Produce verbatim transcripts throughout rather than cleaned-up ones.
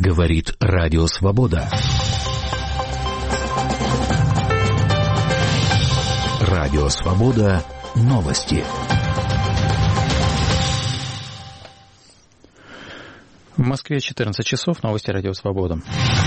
Говорит Радио Свобода. Радио Свобода. Новости. В Москве четырнадцать часов. Новости Радио Свобода.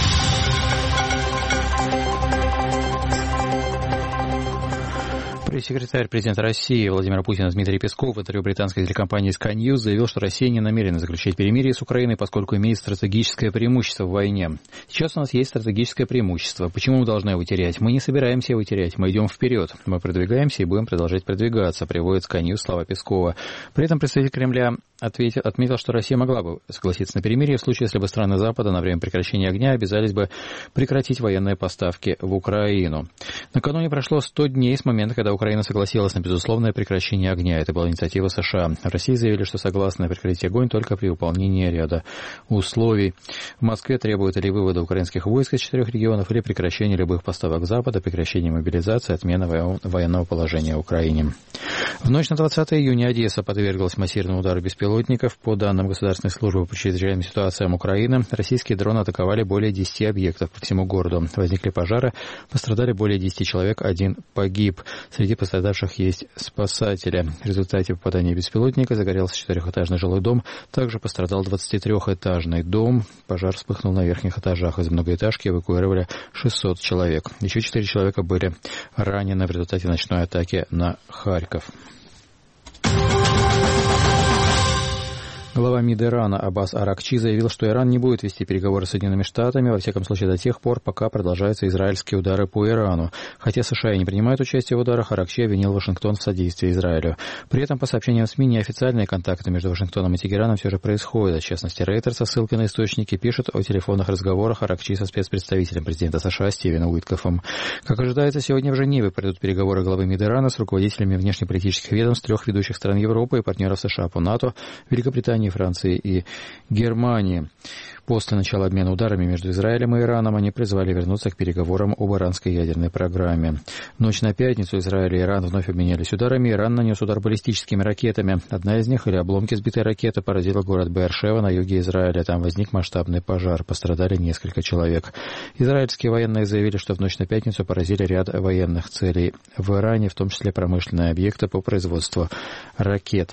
Пресс-секретарь президента России Владимира Путина Дмитрий Песков в интервью британской телекомпании Sky News заявил, что Россия не намерена заключать перемирие с Украиной, поскольку имеет стратегическое преимущество в войне. Сейчас у нас есть стратегическое преимущество. Почему мы должны его терять? Мы не собираемся его терять. Мы идем вперед. Мы продвигаемся и будем продолжать продвигаться, приводит Sky News слова Пескова. При этом представитель Кремля ответил, отметил, что Россия могла бы согласиться на перемирие в случае, если бы страны Запада на время прекращения огня обязались бы прекратить военные поставки в Украину. Накануне прошло сто дней с момента, когда Украина согласилась на безусловное прекращение огня. Это была инициатива США. В России заявили, что согласны на прекратить огонь только при выполнении ряда условий. В Москве требуют или вывода украинских войск из четырех регионов, или прекращения любых поставок Запада, прекращения мобилизации, отмена военного положения в Украине. В ночь на двадцатое июня Одесса подверглась массированному удару беспилотников. По данным Государственной службы по чрезвычайным ситуациям Украины, российские дроны атаковали более десяти объектов по всему городу. Возникли пожары, пострадали более десяти человек, один погиб. Среди пострадавших есть спасатели. В результате попадания беспилотника загорелся четырехэтажный жилой дом. Также пострадал двадцатитрёхэтажный дом. Пожар вспыхнул на верхних этажах. Из многоэтажки эвакуировали шестьсот человек. Еще четыре человека были ранены в результате ночной атаки на Харьков. Глава МИД Ирана Аббас Аракчи заявил, что Иран не будет вести переговоры с Соединенными Штатами, во всяком случае до тех пор, пока продолжаются израильские удары по Ирану. Хотя США и не принимают участие в ударах, Аракчи обвинил Вашингтон в содействии Израилю. При этом, по сообщениям СМИ, неофициальные контакты между Вашингтоном и Тегераном все же происходят. В частности, Рейтер со ссылкой на источники пишет о телефонных разговорах Аракчи со спецпредставителем президента США Стивеном Уиткофом. Как ожидается, сегодня в Женеве пройдут переговоры главы МИД Ирана с руководителями внешнеполитических ведомств трех ведущих стран Европы и партнеров США по НАТО, Великобритании, Франции и Германии. После начала обмена ударами между Израилем и Ираном они призвали вернуться к переговорам об иранской ядерной программе. В ночь на пятницу Израиль и Иран вновь обменялись ударами. Иран нанес удар баллистическими ракетами. Одна из них, или обломки сбитой ракеты, поразила город Беэр-Шева на юге Израиля. Там возник масштабный пожар. Пострадали несколько человек. Израильские военные заявили, что в ночь на пятницу поразили ряд военных целей в Иране, в том числе промышленные объекты по производству ракет.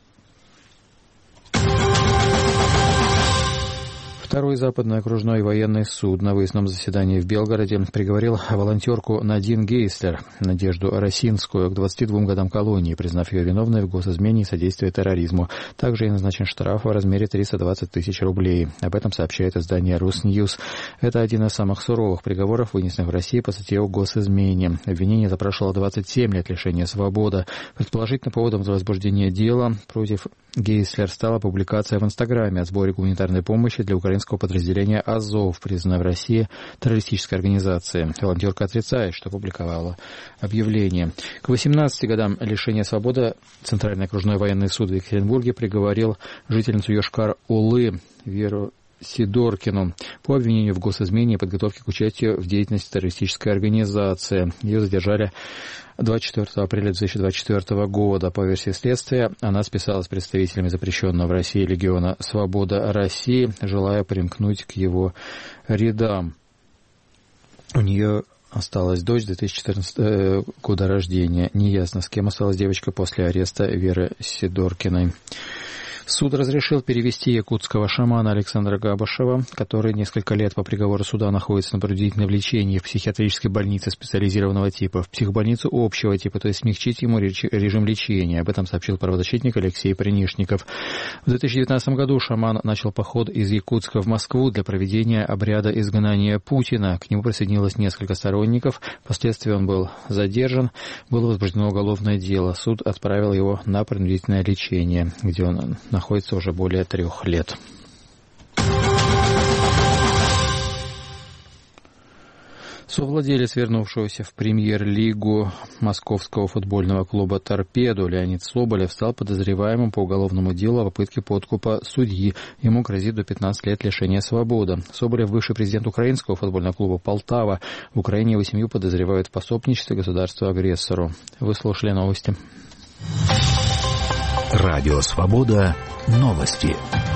Второй западный окружной военный суд на выездном заседании в Белгороде приговорил волонтерку Надин Гейслер, Надежду Росинскую, к двадцати двум годам колонии, признав ее виновной в госизмене и содействии терроризму. Также ей назначен штраф в размере триста двадцать тысяч рублей. Об этом сообщает издание «Русньюз». Это один из самых суровых приговоров, вынесенных в России по статье о госизмене. Обвинение запрашивало двадцать семь лет лишения свободы. Предположительно, поводом за возбуждение дела против Гейслер стала публикация в Инстаграме о сборе гуманитарной помощи для украинского подразделения «Азов», признанной в России террористической организацией. Волонтерка отрицает, что публиковала объявление. К восемнадцати годам лишения свободы Центральный окружной военный суд в Екатеринбурге приговорил жительницу Йошкар-Олы Веру Сидоркину по обвинению в госизмене и подготовке к участию в деятельности террористической организации. Ее задержали двадцать четвёртого апреля две тысячи двадцать четвёртого года. По версии следствия, она списалась с представителями запрещенного в России легиона «Свобода России», желая примкнуть к его рядам. У нее осталась дочь две тысячи четырнадцатого года рождения. Неясно, с кем осталась девочка после ареста Веры Сидоркиной. Суд разрешил перевести якутского шамана Александра Габышева, который несколько лет по приговору суда находится на принудительном лечении в психиатрической больнице специализированного типа, в психбольницу общего типа, то есть смягчить ему режим лечения. Об этом сообщил правозащитник Алексей Принишников. В две тысячи девятнадцатом году шаман начал поход из Якутска в Москву для проведения обряда изгнания Путина. К нему присоединилось несколько сторонников. Впоследствии он был задержан. Было возбуждено уголовное дело. Суд отправил его на принудительное лечение, где он находится уже более трех лет. Совладелец вернувшегося в премьер-лигу московского футбольного клуба «Торпедо» Леонид Соболев стал подозреваемым по уголовному делу о попытке подкупа судьи. Ему грозит до пятнадцати лет лишения свободы. Соболев – бывший президент украинского футбольного клуба «Полтава». В Украине его семью подозревают в пособничестве государству-агрессору. Вы слушали новости. Радио «Свобода». Новости.